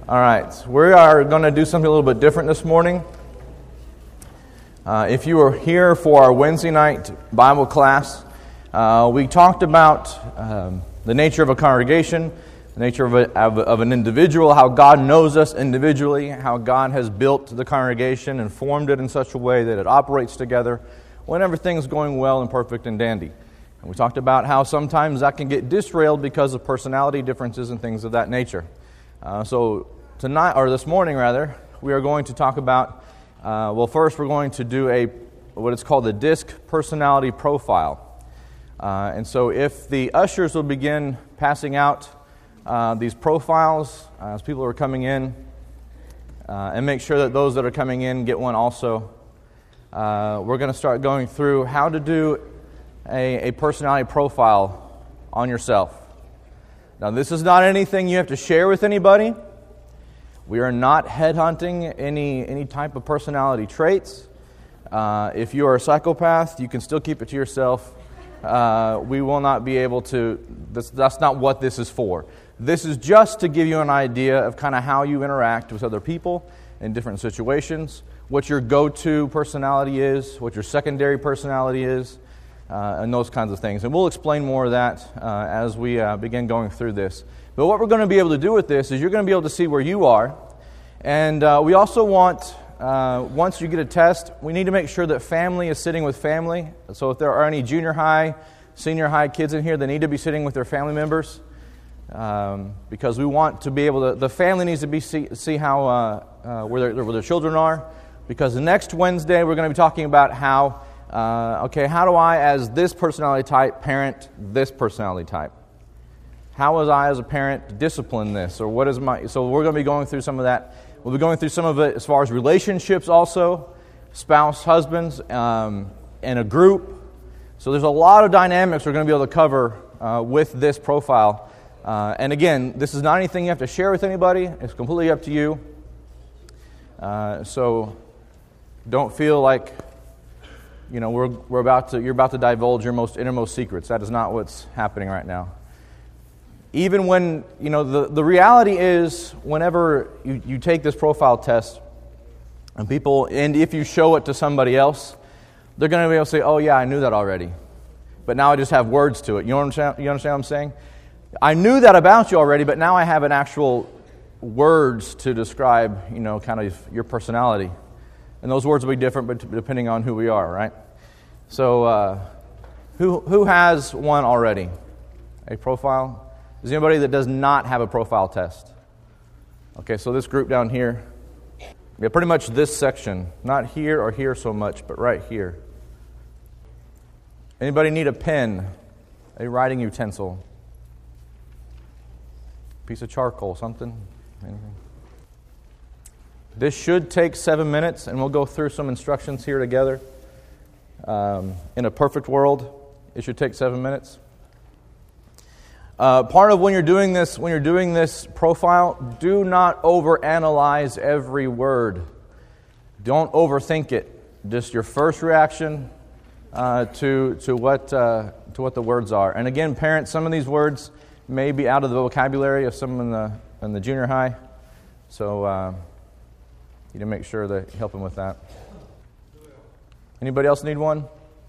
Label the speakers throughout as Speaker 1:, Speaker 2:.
Speaker 1: All right, we are going to do something a little bit different this morning. If you were here for our Wednesday night Bible class, we talked about the nature of a congregation, the nature of an individual, how God knows us individually, how God has built the congregation and formed it in such a way that it operates together when everything's going well and perfect and dandy. And we talked about how sometimes that can get disrailed because of personality differences and things of that nature. So tonight, or this morning rather, we are going to talk about, first we're going to do what is called the DISC personality profile. And so if the ushers will begin passing out these profiles as people are coming in, and make sure that those that are coming in get one also. We're going to start going through how to do a personality profile on yourself. Now, this is not anything you have to share with anybody. We are not headhunting any type of personality traits. If you are a psychopath, you can still keep it to yourself. We will not be able to, that's not what this is for. This is just to give you an idea of kind of how you interact with other people in different situations, what your go-to personality is, what your secondary personality is, and those kinds of things. And we'll explain more of that as we begin going through this. But what we're going to be able to do with this is you're going to be able to see where you are. And we also want, once you get a test, we need to make sure that family is sitting with family. So if there are any junior high, senior high kids in here, they need to be sitting with their family members. Because we want to be able to, the family needs to see how where their children are. Because next Wednesday we're going to be talking about how how do I, as this personality type, parent this personality type? How was I, as a parent, discipline this? Or what is my... So we're going to be going through some of that. We'll be going through some of it as far as relationships also, spouse, husbands, in a group. So there's a lot of dynamics we're going to be able to cover with this profile. And again, this is not anything you have to share with anybody. It's completely up to you. So don't feel like... you're about to divulge your most innermost secrets. That is not what's happening right now. Even when, the reality is, whenever you take this profile test, and if you show it to somebody else, they're going to be able to say, oh yeah, I knew that already. But now I just have words to it. You understand what I'm saying? I knew that about you already, but now I have an actual words to describe, kind of your personality. And those words will be different, but depending on who we are, right? So, who has one already? A profile? Is there anybody that does not have a profile test? Okay, so this group down here, yeah, pretty much this section, not here or here so much, but right here. Anybody need a pen, a writing utensil, piece of charcoal, something? Anything? This should take 7 minutes, and we'll go through some instructions here together. In a perfect world, it should take 7 minutes. Part of when you're doing this profile, do not overanalyze every word. Don't overthink it. Just your first reaction to what the words are. And again, parents, some of these words may be out of the vocabulary of some in the junior high, so you need to make sure that you help them with that. Anybody else need one?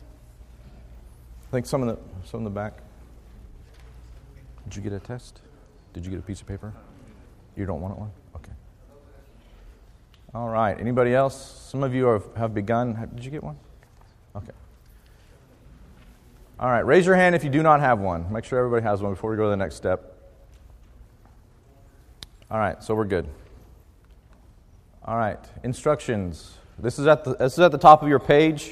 Speaker 1: I think some in the back. Did you get a test? Did you get a piece of paper? You don't want one? Okay. All right. Anybody else? Some of you have begun. Did you get one? Okay. All right. Raise your hand if you do not have one. Make sure everybody has one before we go to the next step. All right. So we're good. All right. Instructions. This is at the top of your page.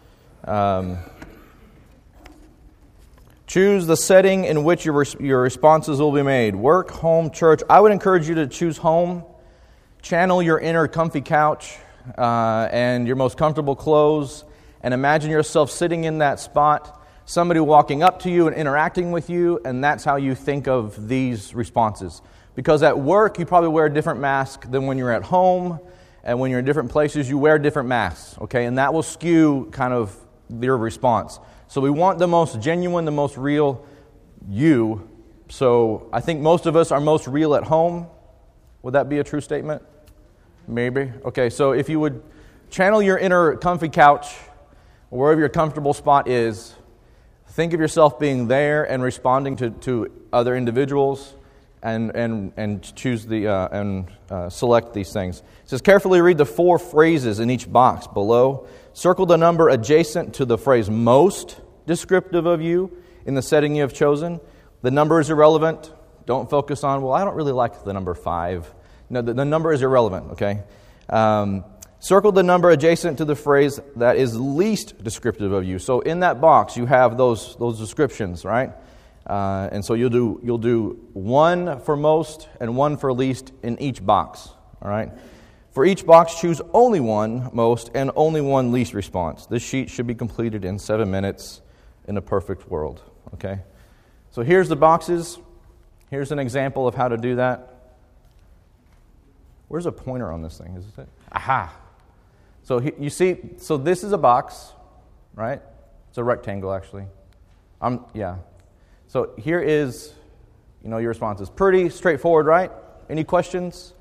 Speaker 1: Choose the setting in which your responses will be made. Work, home, church. I would encourage you to choose home. Channel your inner comfy couch and your most comfortable clothes, and imagine yourself sitting in that spot, somebody walking up to you and interacting with you, and that's how you think of these responses. Because at work, you probably wear a different mask than when you're at home, and when you're in different places, you wear different masks, okay? And that will skew kind of your response. So we want the most genuine, the most real you. So I think most of us are most real at home. Would that be a true statement? Maybe. Okay, so if you would channel your inner comfy couch, or wherever your comfortable spot is, think of yourself being there and responding to other individuals, and choose select these things. It says, carefully read the 4 phrases in each box below. Circle the number adjacent to the phrase most descriptive of you in the setting you have chosen. The number is irrelevant. Don't focus on, well, I don't really like the number 5. No, the number is irrelevant, okay? Circle the number adjacent to the phrase that is least descriptive of you. So in that box, you have those descriptions, right? And so you'll do 1 for most and 1 for least in each box, all right? For each box, choose only 1 most and only 1 least response. This sheet should be completed in 7 minutes in a perfect world, okay? So here's the boxes. Here's an example of how to do that. Where's a pointer on this thing? Is it? Aha! So you see, so this is a box, right? It's a rectangle, actually. Yeah. So here is, your responses. Pretty straightforward, right? Any questions?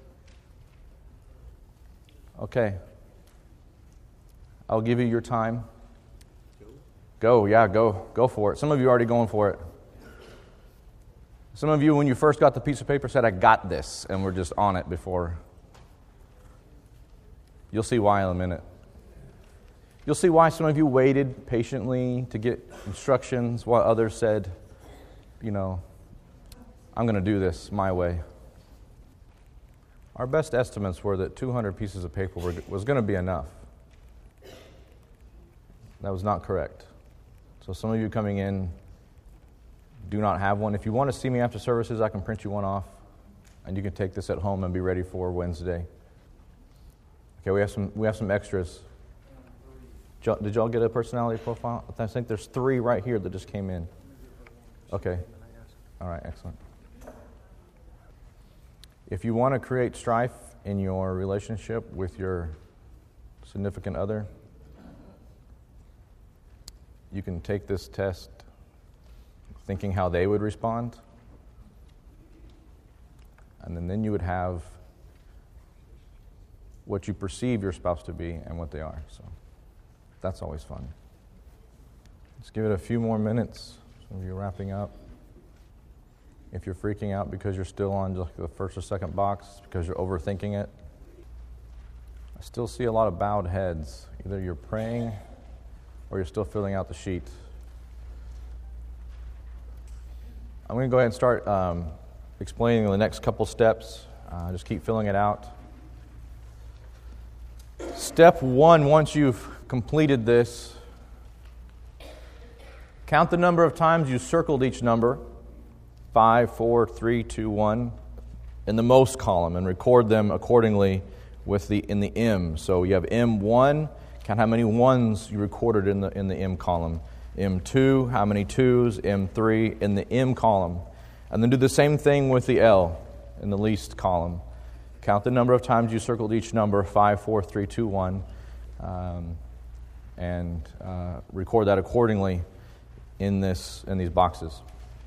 Speaker 1: Okay. I'll give you your time. Go for it. Some of you are already going for it. Some of you, when you first got the piece of paper, said, I got this, and we're just on it before. You'll see why in a minute. You'll see why some of you waited patiently to get instructions while others said, I'm going to do this my way. Our best estimates were that 200 pieces of paper was going to be enough. That was not correct. So some of you coming in do not have one. If you want to see me after services, I can print you one off, and you can take this at home and be ready for Wednesday. Okay, we have some extras. Did y'all get a personality profile? I think there's 3 right here that just came in. Okay. All right, excellent. If you want to create strife in your relationship with your significant other, you can take this test thinking how they would respond, and then you would have what you perceive your spouse to be and what they are. So that's always fun. Let's give it a few more minutes. Some of you are wrapping up. If you're freaking out because you're still on just the first or second box, because you're overthinking it, I still see a lot of bowed heads. Either you're praying or you're still filling out the sheet. I'm going to go ahead and start explaining the next couple steps. Just keep filling it out. Step 1, once you've completed this, count the number of times you circled each number, 5, 4, 3, 2, 1, in the most column, and record them accordingly in the M. So you have M1, count how many 1s you recorded in the M column. M2, how many 2s, M3 in the M column. And then do the same thing with the L in the least column. Count the number of times you circled each number, 5, 4, 3, 2, 1, and record that accordingly in these boxes.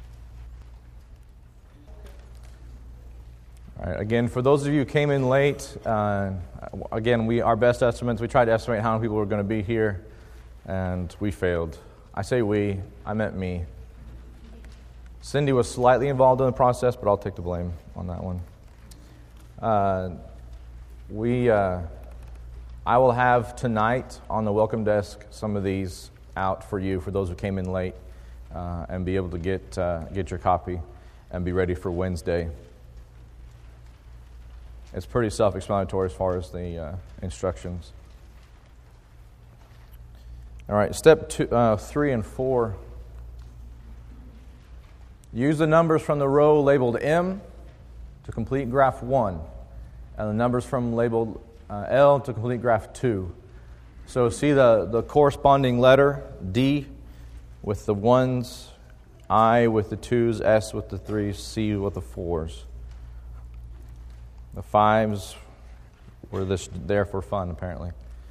Speaker 1: All right, again, for those of you who came in late, again, our best estimates, we tried to estimate how many people were going to be here, and we failed. I say we, I meant me. Cindy was slightly involved in the process, but I'll take the blame on that one. I will have tonight on the welcome desk some of these out for you, for those who came in late, and be able to get your copy and be ready for Wednesday. It's pretty self-explanatory as far as the instructions. All right, step 3 and 4. Use the numbers from the row labeled M to complete graph 1, and the numbers from labeled L to complete graph 2. So see the corresponding letter, D with the 1s, I with the 2s, S with the 3s, C with the 4s. The 5s were there for fun, apparently.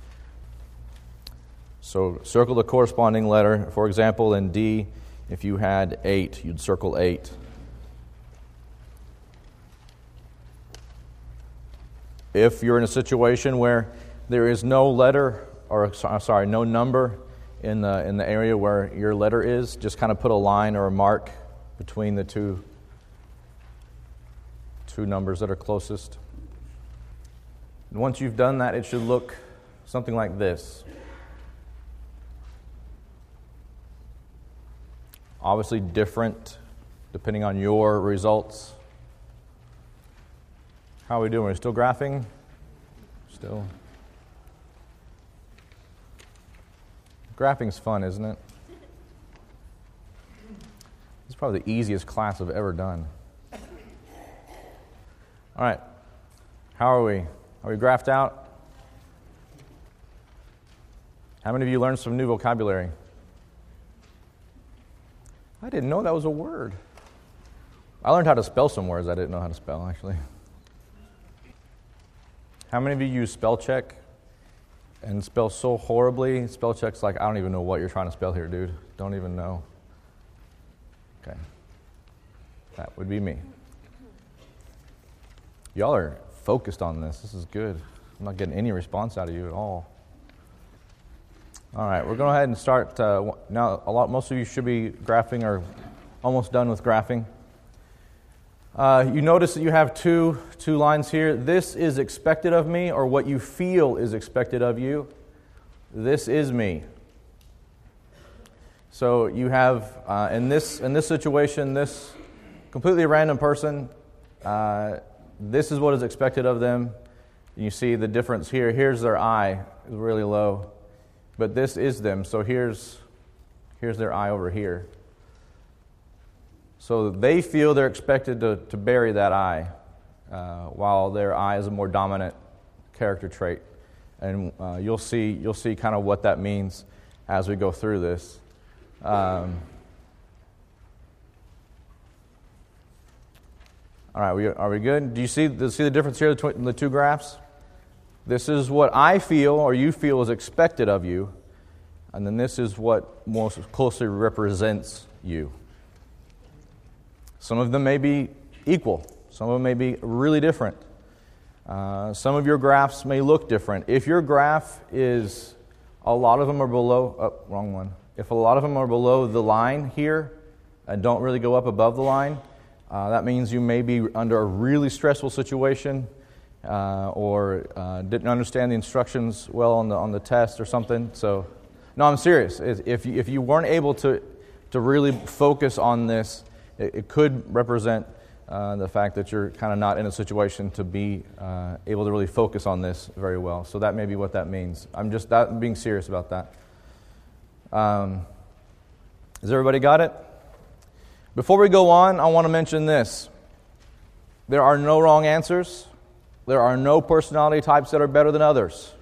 Speaker 1: So circle the corresponding letter. For example, in D, if you had 8, you'd circle 8. If you're in a situation where there is no letter, or no number in the area where your letter is, just kind of put a line or a mark between the two numbers that are closest. And once you've done that, it should look something like this. Obviously different depending on your results. How are we doing? Are we still graphing? Still. Graphing's fun, isn't it? It's probably the easiest class I've ever done. All right. How are we? Are we graphed out? How many of you learned some new vocabulary? I didn't know that was a word. I learned how to spell some words I didn't know how to spell, actually. How many of you use spell check and spell so horribly? Spell check's like, I don't even know what you're trying to spell here, dude. Don't even know. Okay. That would be me. Y'all are focused on this. This is good. I'm not getting any response out of you at all. All right, we're going to go ahead and start now. Most of you should be graphing or almost done with graphing. You notice that you have two lines here. This is expected of me, or what you feel is expected of you. This is me. So you have in this situation, this completely random person. This is what is expected of them. You see the difference here. Here's their eye is really low, but this is them. So here's their eye over here. So they feel they're expected to bury that eye, while their eye is a more dominant character trait. And you'll see kind of what that means as we go through this. All right, are we good? Do you see the difference here between the two graphs? This is what I feel or you feel is expected of you, and then this is what most closely represents you. Some of them may be equal. Some of them may be really different. Some of your graphs may look different. If your graph is, a lot of them are below, wrong one. If a lot of them are below the line here and don't really go up above the line, that means you may be under a really stressful situation or didn't understand the instructions well on the test or something. So, no, I'm serious. If you weren't able to really focus on this, it could represent the fact that you're kind of not in a situation to be able to really focus on this very well. So that may be what that means. I'm being serious about that. Has everybody got it? Before we go on, I want to mention this. There are no wrong answers. There are no personality types that are better than others.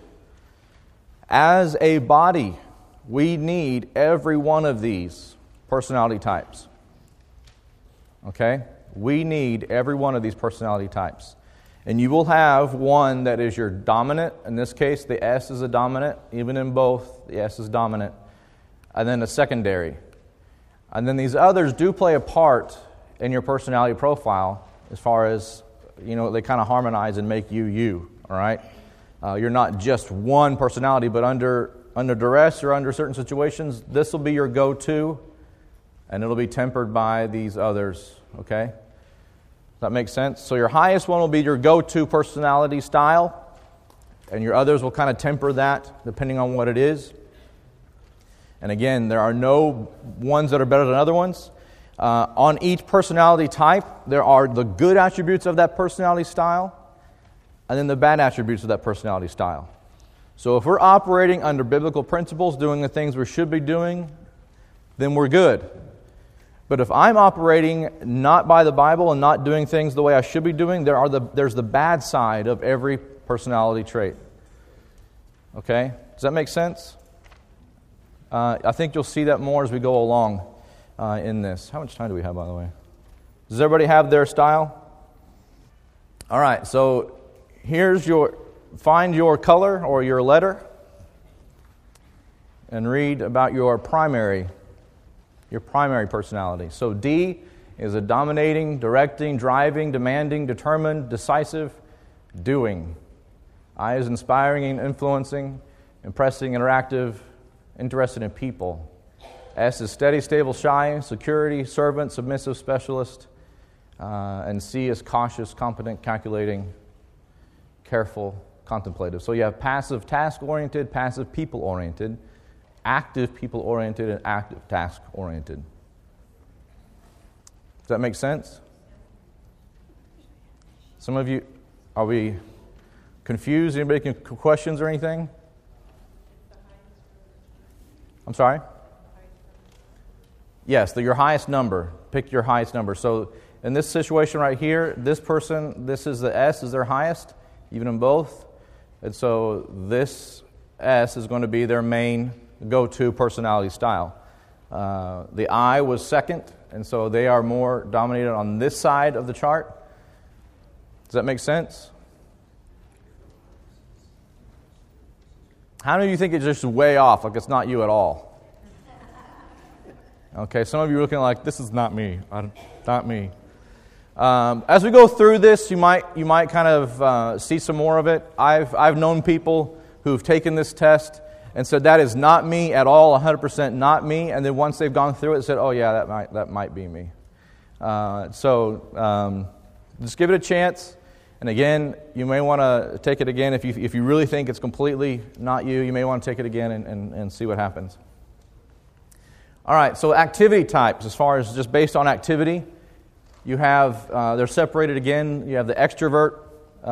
Speaker 1: As a body, we need every one of these personality types. Okay? We need every one of these personality types. And you will have one that is your dominant. In this case, the S is a dominant. Even in both, the S is dominant. And then a secondary. And then these others do play a part in your personality profile as far as, they kind of harmonize and make you, all right? You're not just one personality, but under duress or under certain situations, this will be your go-to, and it'll be tempered by these others, okay? Does that make sense? So your highest one will be your go-to personality style, and your others will kind of temper that depending on what it is. And again, there are no ones that are better than other ones. On each personality type, there are the good attributes of that personality style and then the bad attributes of that personality style. So if we're operating under biblical principles, doing the things we should be doing, then we're good. But if I'm operating not by the Bible and not doing things the way I should be doing, there's the bad side of every personality trait. Okay? Does that make sense? I think you'll see that more as we go along in this. How much time do we have, by the way? Does everybody have their style? All right, so find your color or your letter and read about your primary personality. So D is a dominating, directing, driving, demanding, determined, decisive, doing. I is inspiring and influencing, impressing, interactive, interested in people. S is steady, stable, shy, security, servant, submissive, specialist. And C is cautious, competent, calculating, careful, contemplative. So you have passive, task-oriented, passive, people-oriented, active, people-oriented, and active, task-oriented. Does that make sense? Some of you, are we confused? Anybody can questions or anything? I'm sorry? Yes, your highest number. Pick your highest number. So in this situation right here, this person, this is the S, is their highest, even in both. And so this S is going to be their main go-to personality style. The I was second, and so they are more dominated on this side of the chart. Does that make sense? How many of you think it's just way off, like it's not you at all? Okay, some of you are looking like, this is not me. Not me. As we go through this, you might kind of see some more of it. I've known people who've taken this test and said, that is not me at all, 100% not me. And then once they've gone through it, said, oh yeah, that might be me. So just give it a chance. And again, you may want to take it again. If you really think it's completely not you, you may want to take it again and see what happens. All right, so activity types, as far as just based on activity, you have, they're separated again. You have the extrovert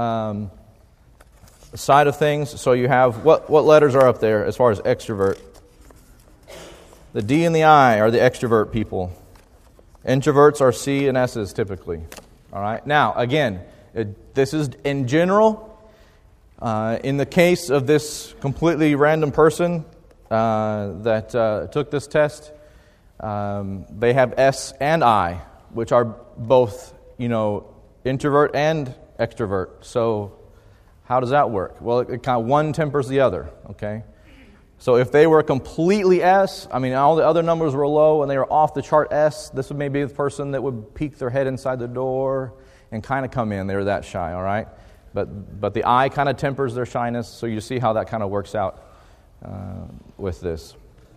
Speaker 1: side of things. So you have, what letters are up there as far as extrovert? The D and the I are the extrovert people. Introverts are C and S's typically. All right, now again, this is in general. In the case of this completely random person that took this test, they have S and I, which are both, introvert and extrovert. So how does that work? Well, it kind of one tempers the other, okay? So if they were completely S, all the other numbers were low and they were off the chart S, this would maybe be the person that would peek their head inside the door and kind of come in. They were that shy, all right? But the I kind of tempers their shyness, so you see how that kind of works out with this.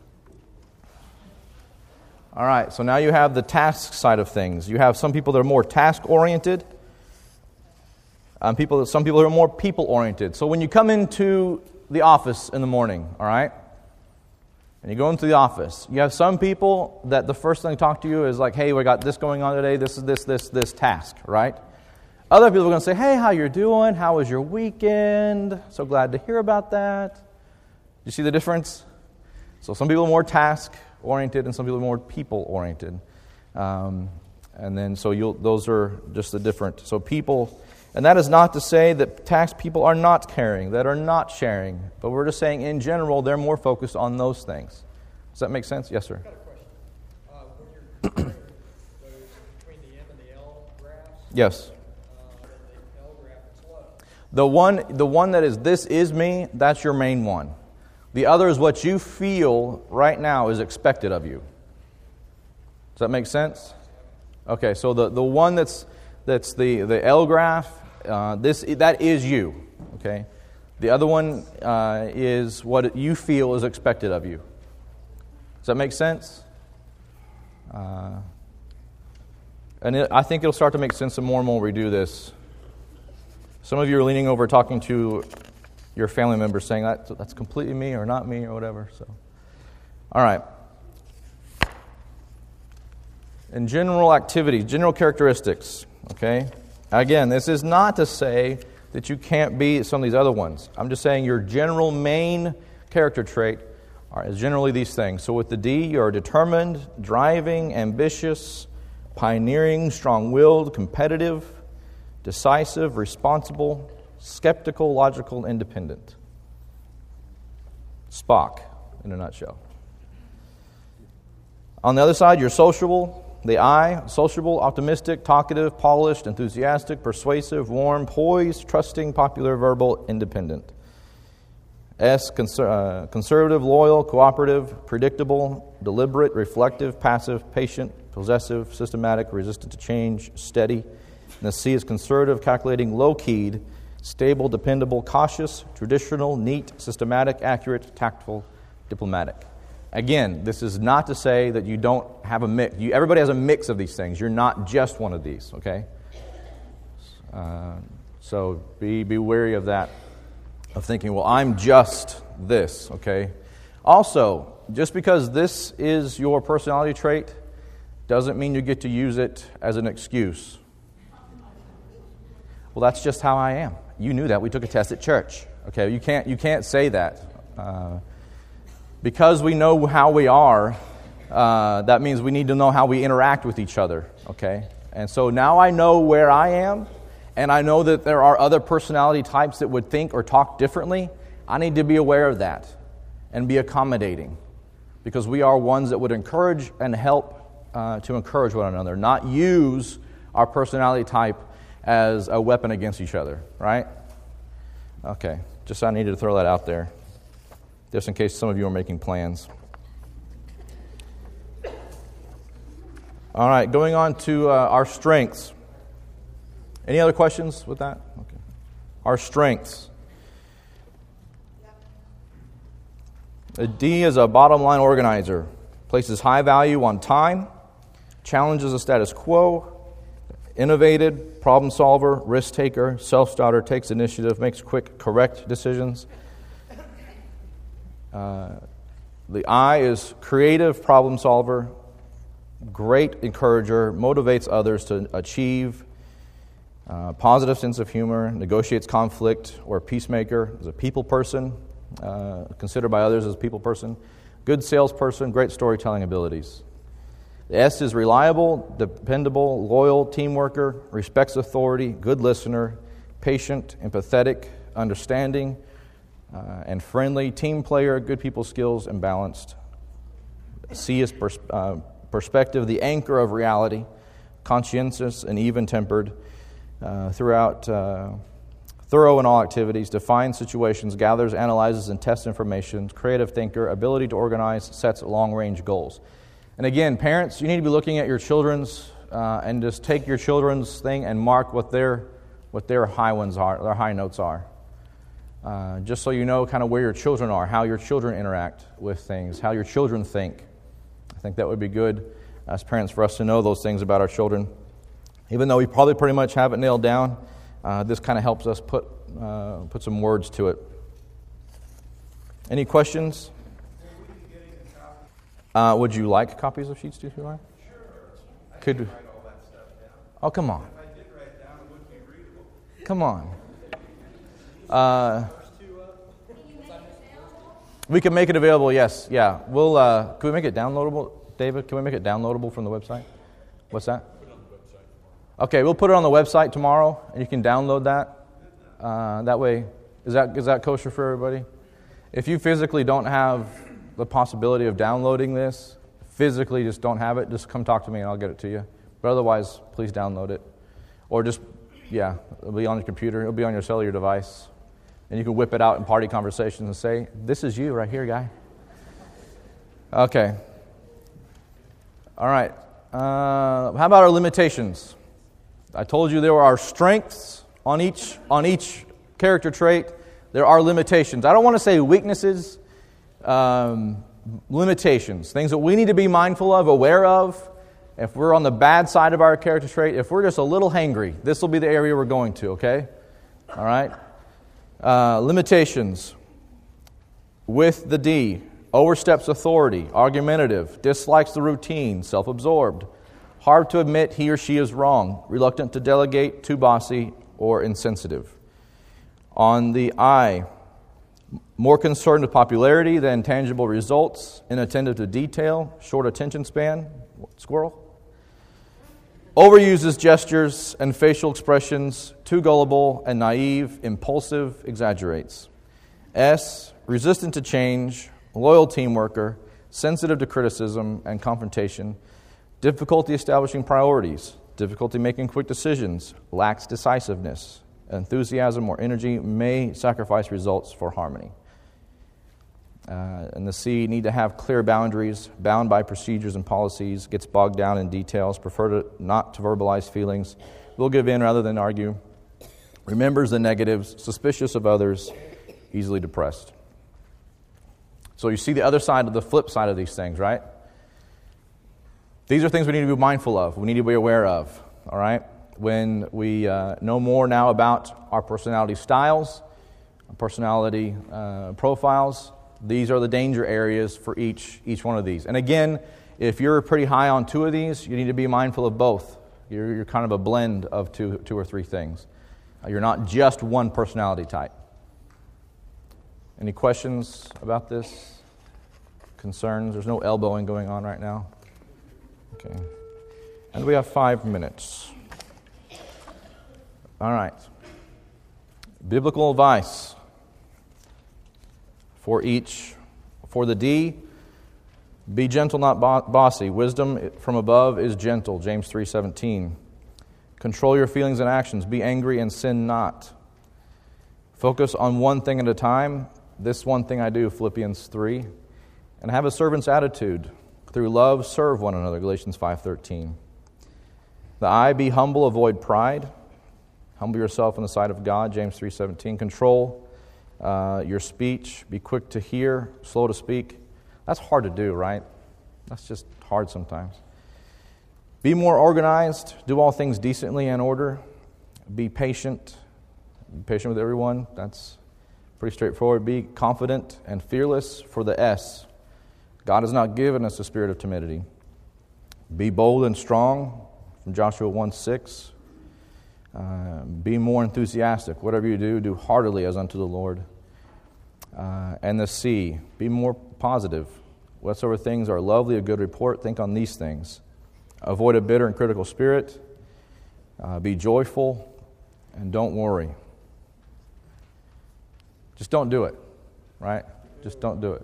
Speaker 1: All right, so now you have the task side of things. You have some people that are more task-oriented. Some people who are more people-oriented. So when you come into the office in the morning, all right, and you go into the office, you have some people that the first thing they talk to you is like, hey, we got this going on today, this is this task, right? Other people are going to say, hey, how you doing? How was your weekend? So glad to hear about that. You see the difference? So some people are more task-oriented and some people are more people-oriented. And then so those are just the different. So people, and that is not to say that task people are not caring, that are not sharing. But we're just saying in general, they're more focused on those things. Does that make sense? Yes, sir.
Speaker 2: I've got a question. When you're comparing those between the M and the L graphs,
Speaker 1: yes.
Speaker 2: the L graph is low.
Speaker 1: The one that is this is me, that's your main one. The other is what you feel right now is expected of you. Does that make sense? Okay, so the one that's the L graph, that is you. Okay, the other one is what you feel is expected of you. Does that make sense? I think it'll start to make sense some more and more we do this. Some of you are leaning over talking to your family members saying that's completely me or not me or whatever. So, all right. In general activities, general characteristics, okay? Again, this is not to say that you can't be some of these other ones. I'm just saying your general main character trait is generally these things. So with the D, you're determined, driving, ambitious, pioneering, strong-willed, competitive, decisive, responsible, skeptical, logical, independent. Spock, in a nutshell. On the other side, you're sociable. The I, sociable, optimistic, talkative, polished, enthusiastic, persuasive, warm, poised, trusting, popular, verbal, independent. S, conservative, loyal, cooperative, predictable, deliberate, reflective, passive, patient, possessive, systematic, resistant to change, steady. And the C is conservative, calculating, low-keyed, Stable, dependable, cautious, traditional, neat, systematic, accurate, tactful, diplomatic. Again, this is not to say that you don't have a mix. Everybody has a mix of these things. You're not just one of these, okay? So be wary of that, of thinking, well, I'm just this, okay? Also, just because this is your personality trait doesn't mean you get to use it as an excuse. Well, that's just how I am. You knew that. We took a test at church. Okay, you can't say that. Because we know how we are, that means we need to know how we interact with each other. Okay? And so now I know where I am, and I know that there are other personality types that would think or talk differently. I need to be aware of that and be accommodating, because we are ones that would encourage and help to encourage one another, not use our personality type as a weapon against each other, right? Okay, just I needed to throw that out there, just in case some of you are making plans. All right, going on to our strengths. Any other questions with that? Okay. Our strengths. A D is a bottom line organizer. Places high value on time, challenges the status quo, innovative, problem solver, risk taker, self-starter, takes initiative, makes quick, correct decisions. The I is creative, problem solver, great encourager, motivates others to achieve, positive sense of humor, negotiates conflict, or peacemaker, is a people person, considered by others as a people person, good salesperson, great storytelling abilities. The S is reliable, dependable, loyal, team worker, respects authority, good listener, patient, empathetic, understanding, and friendly, team player, good people skills, and balanced. C is perspective, the anchor of reality, conscientious and even-tempered, thorough in all activities, defines situations, gathers, analyzes, and tests information, creative thinker, ability to organize, sets long-range goals. And again, parents, you need to be looking at your children's and just take your children's thing and mark what their high ones are, their high notes are. Just so you know kind of where your children are, how your children interact with things, how your children think. I think that would be good as parents for us to know those things about our children. Even though we probably pretty much have it nailed down, this kind of helps us put some words to it. Any questions? Would you like copies of Sheets 2 through 9?
Speaker 3: Sure.
Speaker 1: Could
Speaker 3: write all that stuff down.
Speaker 1: Oh, come on.
Speaker 3: If I did write it down, it wouldn't be readable.
Speaker 1: Come on. We can make it available, yes. Yeah. We'll. Can we make it downloadable, David? Can we make it downloadable from the website? What's that?
Speaker 3: Put it on the website tomorrow.
Speaker 1: Okay, we'll put it on the website tomorrow, and you can download that. That way, is that kosher for everybody? If you physically don't have the possibility of downloading this, physically just don't have it, just come talk to me and I'll get it to you. But otherwise, please download it. Or just, it'll be on your computer, it'll be on your cellular device. And you can whip it out in party conversations and say, this is you right here, guy. Okay. All right. How about our limitations? I told you there are strengths on each character trait. There are limitations. I don't want to say weaknesses, limitations, things that we need to be mindful of, aware of. If we're on the bad side of our character trait, if we're just a little hangry, this will be the area we're going to, okay? All right? Limitations. With the D, oversteps authority, argumentative, dislikes the routine, self-absorbed, hard to admit he or she is wrong, reluctant to delegate, too bossy, or insensitive. On the I, more concerned with popularity than tangible results, inattentive to detail, short attention span, squirrel. Overuses gestures and facial expressions, too gullible and naive, impulsive, exaggerates. S, resistant to change, loyal team worker, sensitive to criticism and confrontation, difficulty establishing priorities, difficulty making quick decisions, lacks decisiveness, enthusiasm or energy, may sacrifice results for harmony. And the C, need to have clear boundaries, bound by procedures and policies, gets bogged down in details, prefer not to verbalize feelings, will give in rather than argue, remembers the negatives, suspicious of others, easily depressed. So you see the other side of the flip side of these things, right? These are things we need to be mindful of. We need to be aware of, all right? When we know more now about our personality styles, our personality profiles, these are the danger areas for each one of these. And again, if you're pretty high on two of these, you need to be mindful of both. You're kind of a blend of two or three things. You're not just one personality type. Any questions about this? Concerns? There's no elbowing going on right now. Okay. And we have 5 minutes. All right. Biblical advice for each. For the D, be gentle, not bossy. Wisdom from above is gentle, James 3:17. Control your feelings and actions. Be angry and sin not. Focus on one thing at a time. This one thing I do, Philippians 3. And have a servant's attitude. Through love, serve one another, Galatians 5:13. The I, be humble, avoid pride. Humble yourself in the sight of God, James 3:17. Control your speech. Be quick to hear, slow to speak. That's hard to do, right? That's just hard sometimes. Be more organized. Do all things decently and in order. Be patient. Be patient with everyone. That's pretty straightforward. Be confident and fearless for the S. God has not given us a spirit of timidity. Be bold and strong, from Joshua 1:6. Be more enthusiastic. Whatever you do, do heartily as unto the Lord. And the C, be more positive. Whatsoever things are lovely, a good report, think on these things. Avoid a bitter and critical spirit. Be joyful, and don't worry. Just don't do it, right? Just don't do it.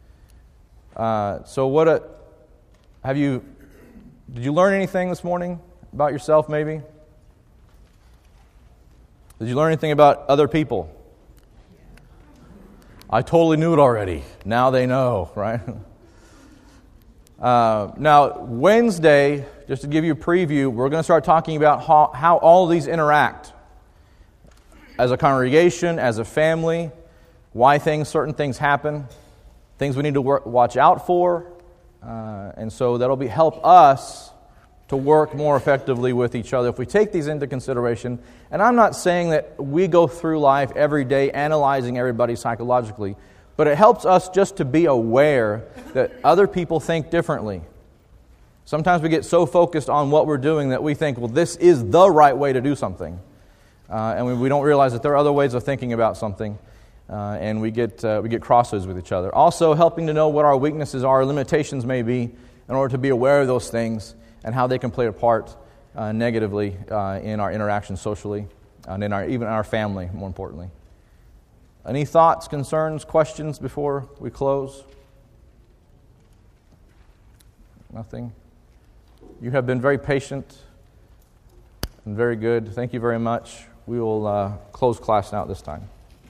Speaker 1: Did you learn anything this morning about yourself maybe? Did you learn anything about other people? I totally knew it already. Now they know, right? Now, Wednesday, just to give you a preview, we're going to start talking about how all of these interact as a congregation, as a family, why certain things happen, things we need to watch out for, and so that'll help us to work more effectively with each other if we take these into consideration. And I'm not saying that we go through life every day analyzing everybody psychologically, but it helps us just to be aware that other people think differently. Sometimes we get so focused on what we're doing that we think, well, this is the right way to do something. And we don't realize that there are other ways of thinking about something. And we get crossroads with each other. Also, helping to know what our weaknesses are, our limitations may be, in order to be aware of those things and how they can play a part negatively in our interactions socially and even in our family, more importantly. Any thoughts, concerns, questions before we close? Nothing? You have been very patient and very good. Thank you very much. We will close class now at this time.